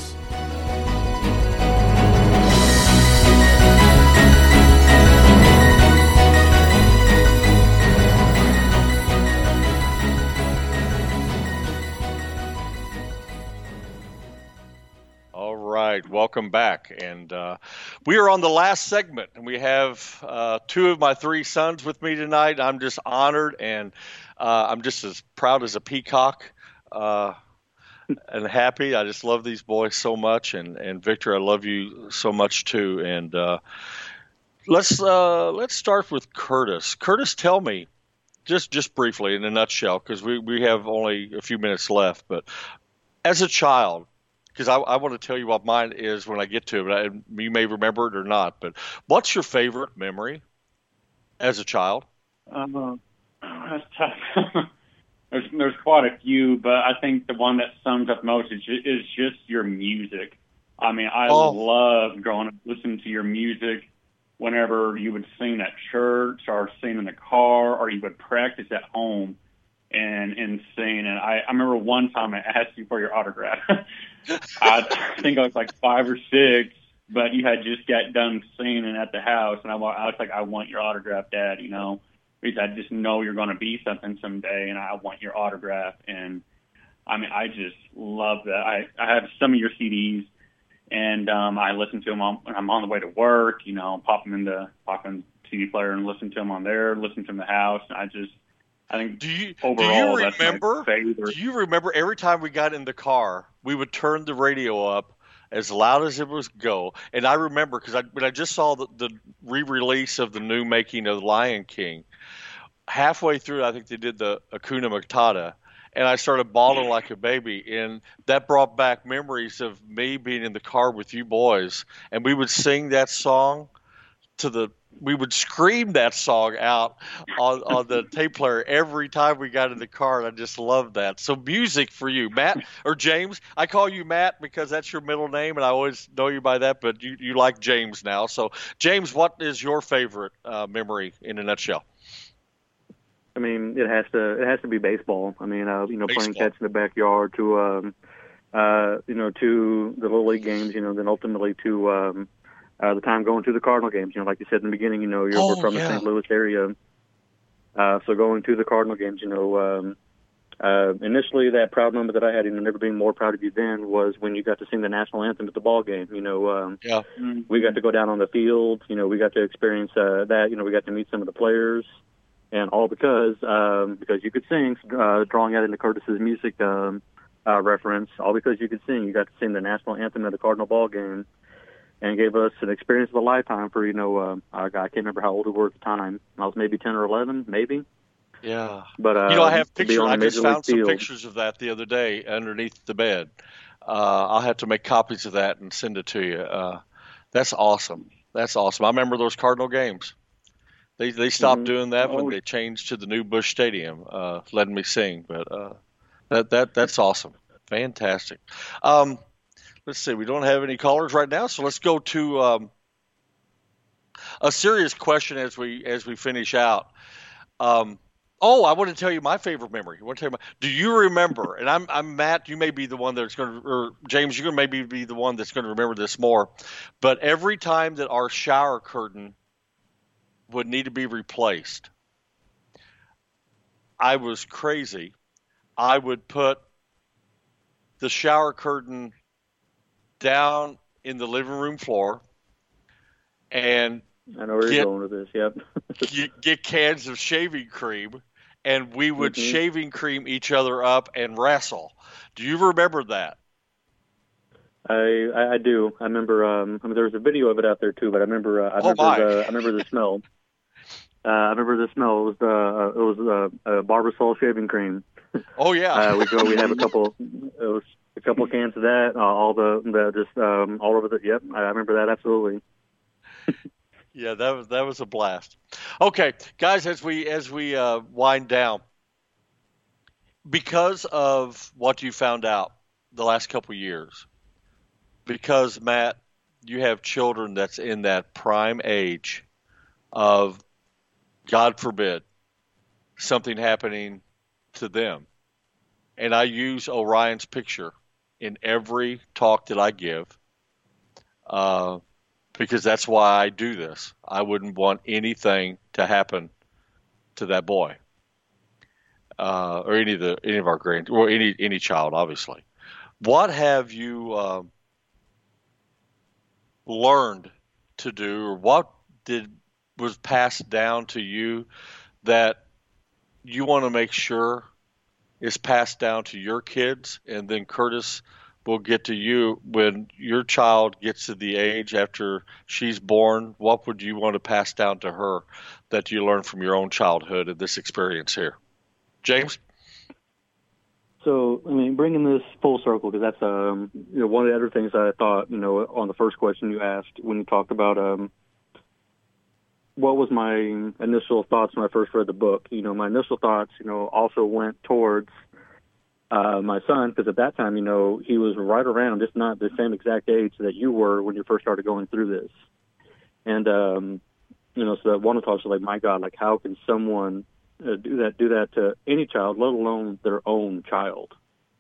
Speaker 2: Welcome back. And we are on the last segment, and we have two of my three sons with me tonight. I'm just honored, and I'm just as proud as a peacock and happy. I just love these boys so much. And Victor, I love you so much too. And let's start with Curtis. Curtis, tell me, just briefly in a nutshell, because we have only a few minutes left, but as a child, because I want to tell you what mine is when I get to it. You may remember it or not, but what's your favorite memory as a child?
Speaker 4: That's tough. There's quite a few, but I think the one that sums up most is just your music. I mean, I loved growing up listening to your music whenever you would sing at church or sing in the car or you would practice at home and sing. And I remember one time I asked you for your autograph. I think I was like 5 or 6, but you had just got done singing at the house, and I was like, I want your autograph, Dad, you know, because I just know you're going to be something someday, and I want your autograph. And I mean, I just love that. I have some of your CDs, and I listen to them when I'm on the way to work, you know, pop in the CD player and listen to them on there, listen to them in the house. I think overall, that's my favorite.
Speaker 2: Do you remember every time we got in the car, we would turn the radio up as loud as it was go? And I remember, because when I just saw the re-release of the new making of Lion King, halfway through, I think they did the Hakuna Matata, and I started bawling like a baby. And that brought back memories of me being in the car with you boys, and we would sing that song we would scream that song out on the tape player every time we got in the car, and I just loved that. So music for you, Matt, or James. I call you Matt because that's your middle name, and I always know you by that, but you like James now. So, James, what is your favorite memory in a nutshell?
Speaker 3: I mean, it has to be baseball. I mean, playing catch in the backyard to to the Little League games, then ultimately to the time going to the Cardinal games. Like you said in the beginning, we're from the St. Louis area. So going to the Cardinal games, initially that proud moment that I had, never being more proud of you then, was when you got to sing the national anthem at the ball game. We got to go down on the field. We got to experience that. We got to meet some of the players, and all because you could sing, drawing out into Curtis's music reference, all because you could sing. You got to sing the national anthem at the Cardinal ball game, and gave us an experience of a lifetime for, I can't remember how old we were at the time. I was maybe 10 or 11, maybe.
Speaker 2: Yeah.
Speaker 3: But
Speaker 2: I have pictures. I just found some pictures of that the other day underneath the bed. I'll have to make copies of that and send it to you. That's awesome. That's awesome. I remember those Cardinal games. They stopped doing that when they changed to the new Busch Stadium, letting me sing. But that's awesome. Fantastic. Let's see. We don't have any callers right now, so let's go to a serious question as we finish out. I want to tell you my favorite memory. Do you remember? And I'm Matt. You may be the one that's going to, or James, you're maybe be the one that's going to remember this more. But every time that our shower curtain would need to be replaced, I was crazy. I would put the shower curtain down in the living room floor, and
Speaker 3: I know where you're going with this. Yep.
Speaker 2: get cans of shaving cream, and we would shaving cream each other up and wrestle. Do you remember that?
Speaker 3: I do. I remember. There's a video of it out there too, but I remember. I remember the smell. I remember the smell. It was Barbasol shaving cream.
Speaker 2: Oh yeah.
Speaker 3: We have a couple. It was a couple cans of that. All over the. Yep, I remember that absolutely.
Speaker 2: Yeah, that was a blast. Okay, guys, as we wind down, because of what you found out the last couple of years, because Matt, you have children that's in that prime age of, God forbid, something happening to them, and I use Orion's picture in every talk that I give. Because that's why I do this. I wouldn't want anything to happen to that boy, or any of our grand, or any child, obviously. What have you learned to do, or what was passed down to you that you want to make sure is passed down to your kids, and then Curtis will get to you when your child gets to the age after she's born? What would you want to pass down to her that you learned from your own childhood and this experience here? James?
Speaker 3: So, bringing this full circle, because that's one of the other things I thought, on the first question you asked when you talked about what was my initial thoughts when I first read the book. My initial thoughts, also went towards my son, because at that time, he was right around, just not the same exact age that you were when you first started going through this. And, so that one of the thoughts was like, my God, like, how can someone do that to any child, let alone their own child?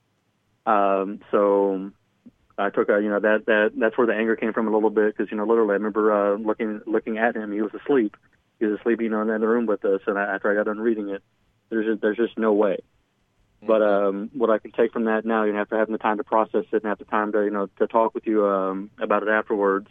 Speaker 3: So I took, that's where the anger came from a little bit, because, literally I remember looking at him. He was asleep. He was asleep, in the room with us, and after I got done reading it, there's just no way. But what I can take from that now, after having the time to process it and have the time to to talk with you about it afterwards,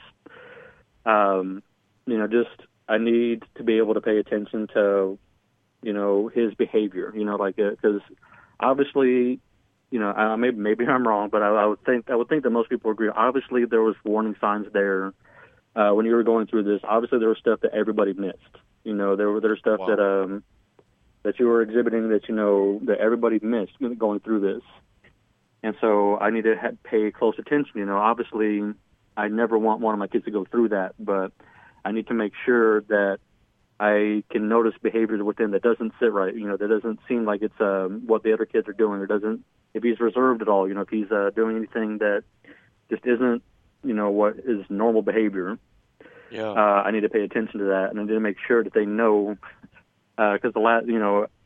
Speaker 3: just I need to be able to pay attention to his behavior, because obviously, maybe I'm wrong, but I would think that most people agree. Obviously, there was warning signs there when you were going through this. Obviously, there was stuff that everybody missed. There was stuff that you were exhibiting that that everybody missed going through this. And so I need to pay close attention. Obviously I never want one of my kids to go through that, but I need to make sure that I can notice behavior within that doesn't sit right, that doesn't seem like it's what the other kids are doing, or doesn't, if he's reserved at all, if he's doing anything that just isn't, what is normal behavior. I need to pay attention to that, and I need to make sure that they know, because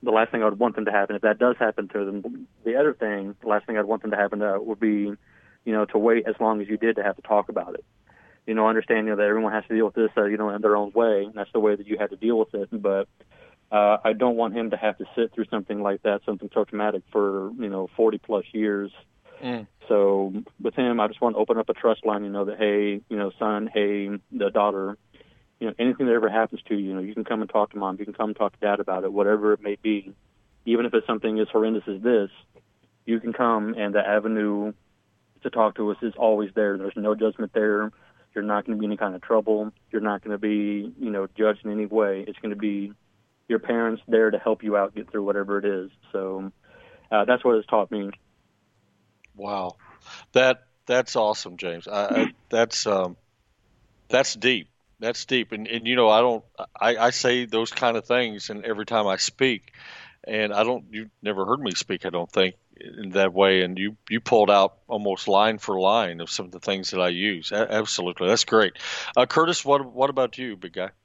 Speaker 3: the last thing I would want them to happen, if that does happen to them, the other thing, the last thing I'd want them to happen would be, to wait as long as you did to have to talk about it. Understand, that everyone has to deal with this, in their own way, and that's the way that you had to deal with it. But I don't want him to have to sit through something like that, something so traumatic for, 40 plus years. So with him, I just want to open up a trust line, that, hey, son, hey, the daughter, anything that ever happens to you, you can come and talk to mom, you can come and talk to dad about it, whatever it may be. Even if it's something as horrendous as this, you can come, and the avenue to talk to us is always there. There's no judgment there. You're not going to be in any kind of trouble. You're not going to be, judged in any way. It's going to be your parents there to help you out, get through whatever it is. So that's what it's taught me.
Speaker 2: Wow. That's awesome, James. That's deep. That's deep. And I say those kind of things, and every time I speak, and you've never heard me speak, I don't think, in that way. And you pulled out almost line for line of some of the things that I use. Absolutely. That's great. Curtis, what about you, big guy?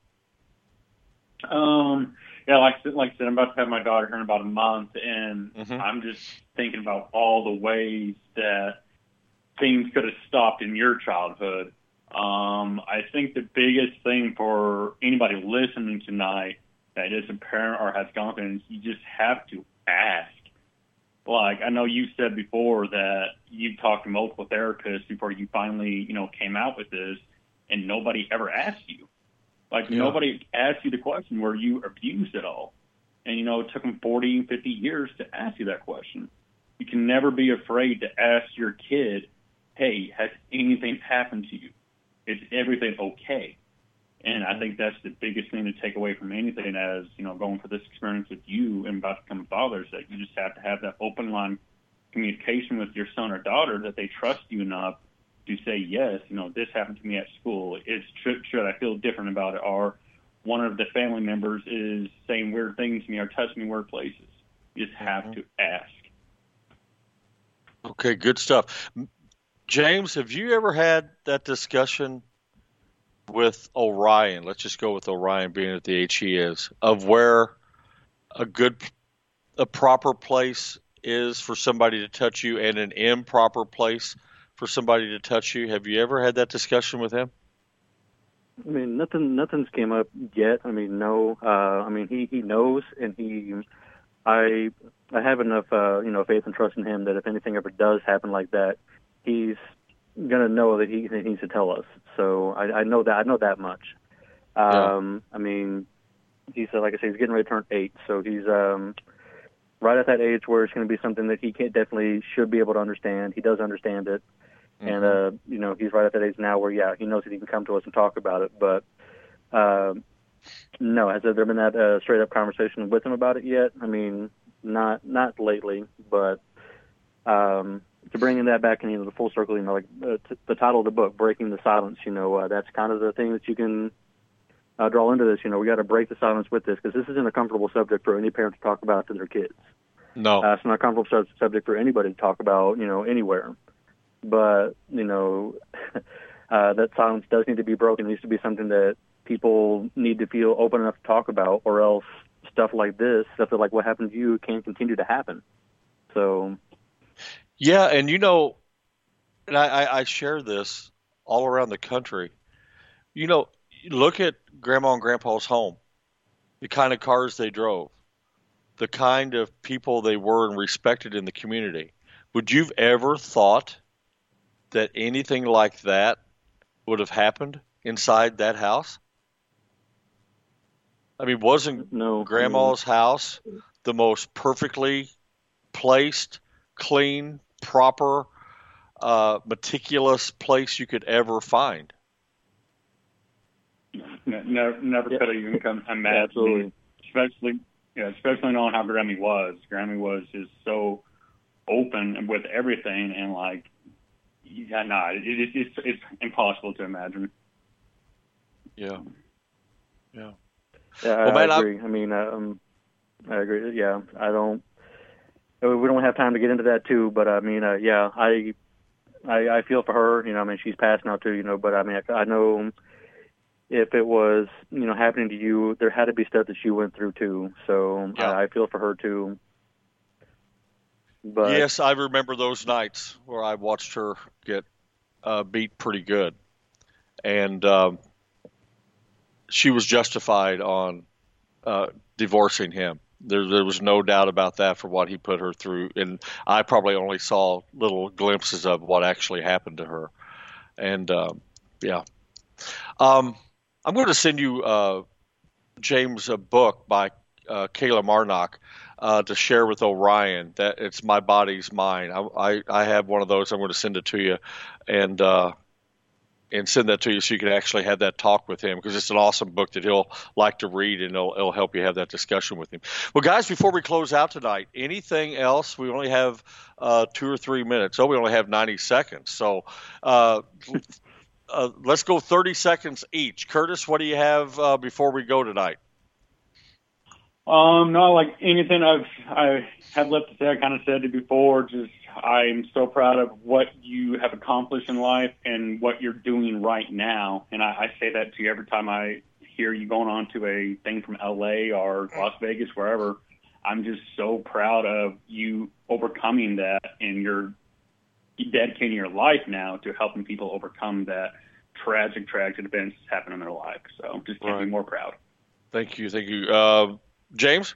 Speaker 4: Yeah, like I said, I'm about to have my daughter here in about a month, and I'm just thinking about all the ways that things could have stopped in your childhood. I think the biggest thing for anybody listening tonight that is a parent or has gone through is you just have to ask. Like, I know you said before that you've talked to multiple therapists before you finally, came out with this, and nobody ever asked you. Like, nobody asked you the question, were you abused at all? And, it took them 40, 50 years to ask you that question. You can never be afraid to ask your kid, hey, has anything happened to you? Is everything okay? And I think that's the biggest thing to take away from anything as, going for this experience with you and about to become a father, is that you just have to have that open line communication with your son or daughter that they trust you enough to say, yes, this happened to me at school. Should I feel different about it? Or one of the family members is saying weird things to me or touching me weird places. You just have to ask.
Speaker 2: Okay, good stuff. James, have you ever had that discussion with Orion? Let's just go with Orion being at the age he is, of where a proper place is for somebody to touch you and an improper place for somebody to touch you. Have you ever had that discussion with him?
Speaker 3: I mean, nothing's came up yet. I mean, no. He knows, and I have enough, faith and trust in him that if anything ever does happen like that, he's gonna know that he needs to tell us. So I know that. I know that much. I mean, he said, like I said, he's getting ready to turn 8, so he's right at that age where it's going to be something that he definitely should be able to understand. He does understand it. And, he's right at that age now where, he knows that he can come to us and talk about it. But, no, has there been that straight-up conversation with him about it yet? I mean, not lately. But to bring that back in the full circle, the title of the book, Breaking the Silence, that's kind of the thing that you can draw into this. We got to break the silence with this, because this isn't a comfortable subject for any parent to talk about to their kids.
Speaker 2: No.
Speaker 3: It's not a comfortable subject for anybody to talk about, anywhere. But, that silence does need to be broken. It needs to be something that people need to feel open enough to talk about, or else stuff like what happened to you can continue to happen. So.
Speaker 2: Yeah, and and I share this all around the country. Look at Grandma and Grandpa's home, the kind of cars they drove, the kind of people they were and respected in the community. Would you've ever thought that anything like that would have happened inside that house? I mean, wasn't Grandma's house the most perfectly placed, clean, proper, meticulous place you could ever find?
Speaker 4: Never could have even come imagine.
Speaker 3: Absolutely.
Speaker 4: Especially knowing how Grammy was. Grammy was just so open with everything, and it's impossible to imagine.
Speaker 2: Yeah.
Speaker 3: Yeah, I agree. I agree. Yeah, we don't have time to get into that too, but I feel for her. She's passed now too. But I know if it was, happening to you, there had to be stuff that she went through too. So I feel for her too. But
Speaker 2: yes, I remember those nights where I watched her get beat pretty good, and she was justified on divorcing him. There was no doubt about that for what he put her through, and I probably only saw little glimpses of what actually happened to her. And I'm going to send you, James, a book by Kayla Marnock to share with Orion. That it's My Body's Mine. I have one of those. I'm going to send it to you, and send that to you so you can actually have that talk with him, because it's an awesome book that he'll like to read, and it'll help you have that discussion with him. Well, guys, before we close out tonight, anything else? We only have 2 or 3 minutes. We only have 90 seconds. So let's go 30 seconds each. Curtis, what do you have before we go tonight?
Speaker 4: No, like anything I have left to say, I kind of said it before. Just I'm so proud of what you have accomplished in life and what you're doing right now. And I say that to you every time I hear you going on to a thing from LA or Las Vegas, wherever. I'm just so proud of you overcoming that, and you're dedicating your life now to helping people overcome that tragic events that happen in their life. So just can't be more proud.
Speaker 2: Thank you. James?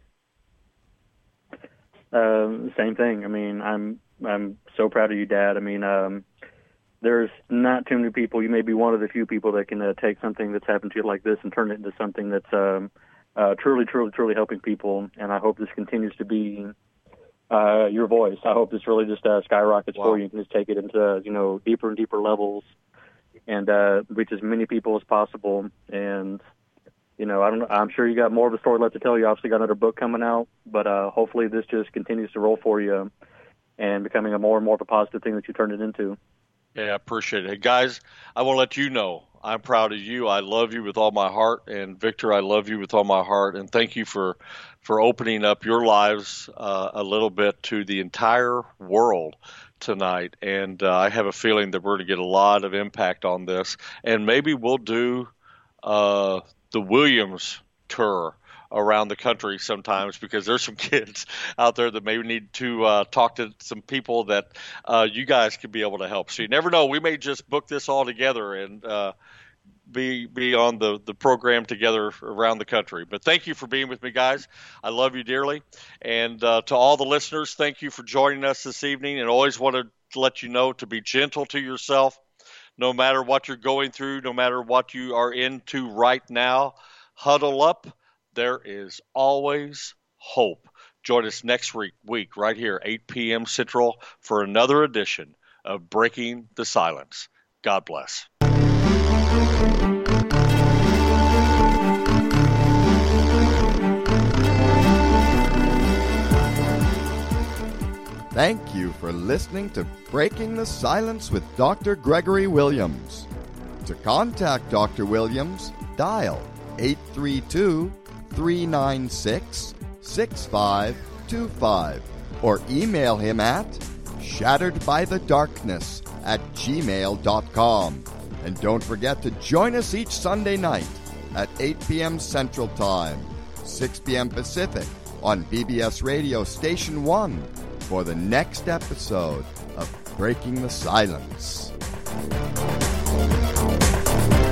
Speaker 3: Same thing. I mean, I'm so proud of you, Dad. I mean, there's not too many people. You may be one of the few people that can take something that's happened to you like this and turn it into something that's truly helping people. And I hope this continues to be your voice. I hope this really just skyrockets for you. You can just take it into deeper and deeper levels and reach as many people as possible. And I'm sure you got more of a story left to tell. You obviously got another book coming out, but hopefully this just continues to roll for you and becoming a more and more of a positive thing that you turned it into.
Speaker 2: Yeah, I appreciate it. Hey, guys, I want to let you know I'm proud of you. I love you with all my heart. And Victor, I love you with all my heart. And thank you for opening up your lives a little bit to the entire world tonight. And I have a feeling that we're going to get a lot of impact on this. And maybe we'll do the Williams tour around the country sometimes, because there's some kids out there that maybe need to talk to some people that you guys could be able to help. So you never know. We may just book this all together and be on the program together around the country. But thank you for being with me, guys. I love you dearly. And to all the listeners, thank you for joining us this evening. And always want to let you know to be gentle to yourself. No matter what you're going through, no matter what you are into right now, huddle up. There is always hope. Join us next week right here, 8 p.m. Central, for another edition of Breaking the Silence. God bless.
Speaker 1: Thank you for listening to Breaking the Silence with Dr. Gregory Williams. To contact Dr. Williams, dial 832-396-6525 or email him at shatteredbythedarkness@gmail.com. And don't forget to join us each Sunday night at 8 p.m. Central Time, 6 p.m. Pacific on BBS Radio Station 1 for the next episode of Breaking the Silence.